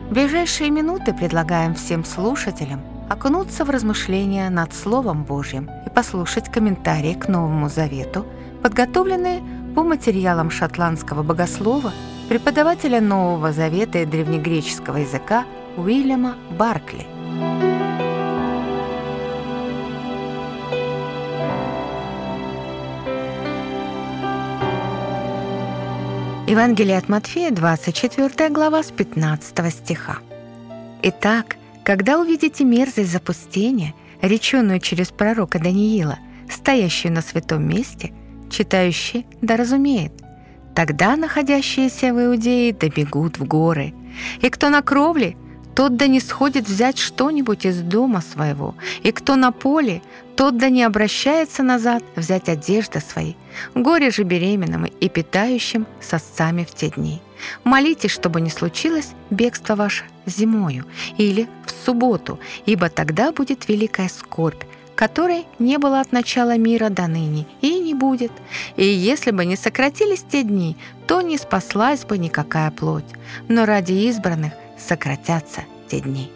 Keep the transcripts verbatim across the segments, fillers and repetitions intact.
В ближайшие минуты предлагаем всем слушателям окунуться в размышления над Словом Божьим и послушать комментарии к Новому Завету, подготовленные по материалам шотландского богослова, преподавателя Нового Завета и древнегреческого языка Уильяма Баркли. Евангелие от Матфея, двадцать четвёртая глава, с пятнадцатого стиха. «Итак, когда увидите мерзость запустения, реченную через пророка Даниила, стоящую на святом месте, читающий да разумеет, тогда находящиеся в Иудее добегут в горы, и кто на кровле, тот да не сходит взять что-нибудь из дома своего, и кто на поле, тот да не обращается назад взять одежды свои. Горе же беременным и питающим сосцами в те дни. Молитесь, чтобы не случилось бегство ваше зимою или в субботу, ибо тогда будет великая скорбь, которой не было от начала мира до ныне и не будет. И если бы не сократились те дни, то не спаслась бы никакая плоть, но ради избранных сократятся те дни».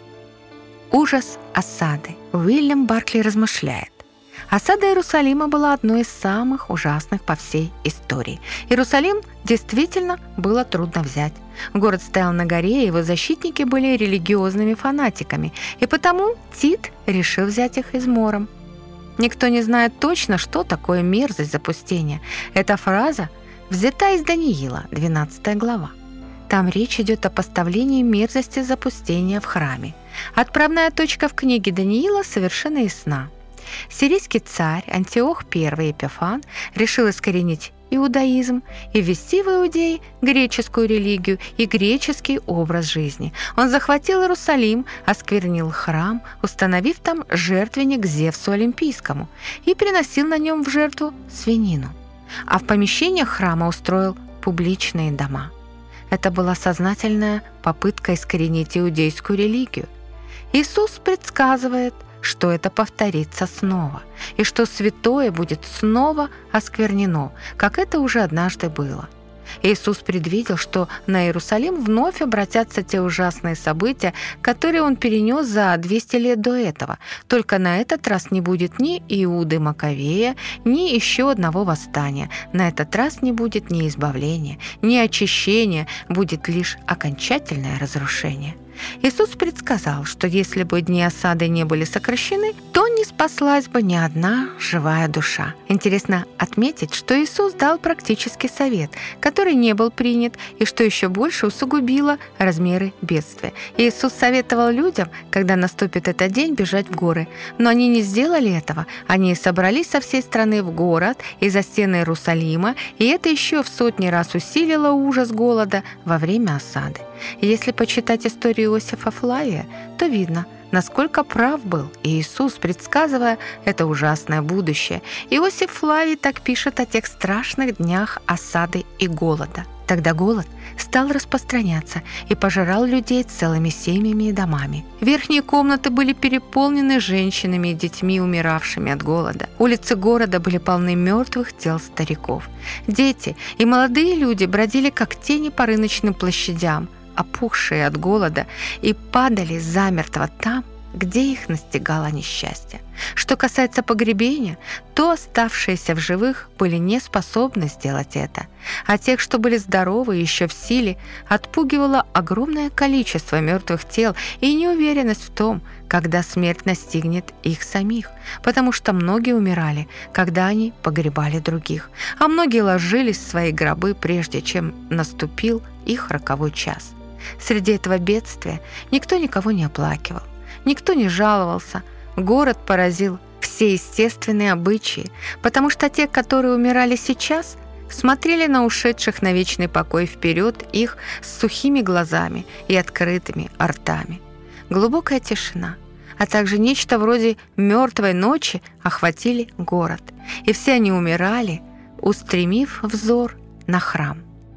Ужас осады. Уильям Баркли размышляет. Осада Иерусалима была одной из самых ужасных по всей истории. Иерусалим действительно было трудно взять. Город стоял на горе, и его защитники были религиозными фанатиками, и потому Тит решил взять их измором. Никто не знает точно, что такое мерзость запустения. Эта фраза взята из Даниила, двенадцатая глава. Там речь идет о поставлении мерзости запустения в храме. Отправная точка в книге Даниила совершенно ясна. Сирийский царь Антиох I Эпифан решил искоренить иудаизм и ввести в Иудее греческую религию и греческий образ жизни. Он захватил Иерусалим, осквернил храм, установив там жертвенник Зевсу Олимпийскому и приносил на нем в жертву свинину. А в помещениях храма устроил публичные дома. Это была сознательная попытка искоренить иудейскую религию. Иисус предсказывает, что это повторится снова, и что святое будет снова осквернено, как это уже однажды было. Иисус предвидел, что на Иерусалим вновь обратятся те ужасные события, которые он перенес за двести лет до этого. Только на этот раз не будет ни Иуды Маковея, ни еще одного восстания. На этот раз не будет ни избавления, ни очищения, будет лишь окончательное разрушение. Иисус предсказал, что если бы дни осады не были сокращены, то не спаслась бы ни одна живая душа. Интересно отметить, что Иисус дал практический совет, который не был принят и что еще больше усугубило размеры бедствия. Иисус советовал людям, когда наступит этот день, бежать в горы. Но они не сделали этого. Они собрались со всей страны в город и за стены Иерусалима, и это еще в сотни раз усилило ужас голода во время осады. Если почитать историю Иосифа Флавия, то видно, насколько прав был Иисус, предсказывая это ужасное будущее. Иосиф Флавий так пишет о тех страшных днях осады и голода. Тогда голод стал распространяться и пожирал людей целыми семьями и домами. Верхние комнаты были переполнены женщинами и детьми, умиравшими от голода. Улицы города были полны мертвых тел стариков. Дети и молодые люди бродили как тени по рыночным площадям, опухшие от голода, и падали замертво там, где их настигало несчастье. Что касается погребения, то оставшиеся в живых были не способны сделать это, а тех, что были здоровы и еще в силе, отпугивало огромное количество мертвых тел и неуверенность в том, когда смерть настигнет их самих, потому что многие умирали, когда они погребали других, а многие ложились в свои гробы, прежде чем наступил их роковой час. Среди этого бедствия никто никого не оплакивал, никто не жаловался. Город поразил все естественные обычаи, потому что те, которые умирали сейчас, смотрели на ушедших на вечный покой вперед их с сухими глазами и открытыми ртами. Глубокая тишина, а также нечто вроде мертвой ночи охватили город, и все они умирали, устремив взор на храм.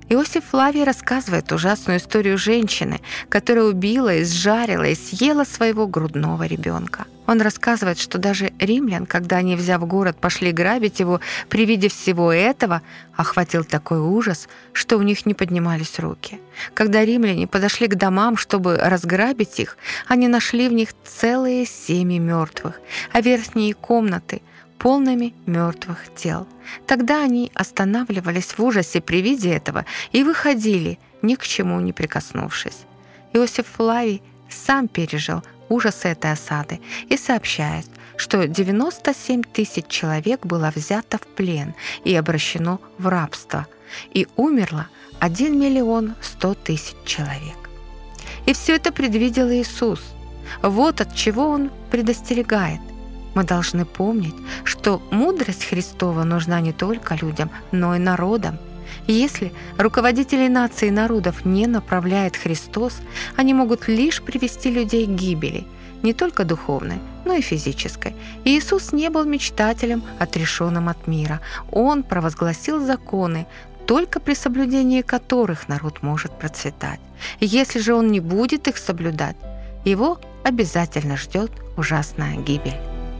Иосиф Флавий рассказывает ужасную историю женщины, которая убила, изжарила и съела своего грудного ребенка. Он рассказывает, что даже римлян, когда они, взяв город, пошли грабить его, при виде всего этого охватил такой ужас, что у них не поднимались руки. Когда римляне подошли к домам, чтобы разграбить их, они нашли в них целые семьи мертвых, а верхние комнаты полными мертвых тел. Тогда они останавливались в ужасе при виде этого и выходили, ни к чему не прикоснувшись. Иосиф Флавий сам пережил ужасы этой осады и сообщает, что девяносто семь тысяч человек было взято в плен и обращено в рабство, и умерло один миллион сто тысяч человек. И все это предвидел Иисус. Вот от чего Он предостерегает. Мы должны помнить, что мудрость Христова нужна не только людям, но и народам. Если руководители наций и народов не направляет Христос, они могут лишь привести людей к гибели, не только духовной, но и физической. И Иисус не был мечтателем, отрешенным от мира. Он провозгласил законы, только при соблюдении которых народ может процветать. Если же он не будет их соблюдать, его обязательно ждет ужасная гибель.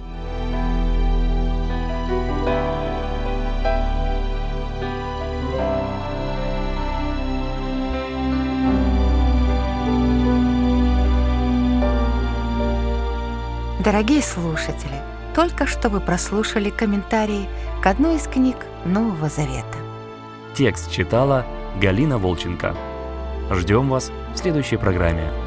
Дорогие слушатели, только что вы прослушали комментарии к одной из книг Нового Завета. Текст читала Галина Волченко. Ждем вас в следующей программе.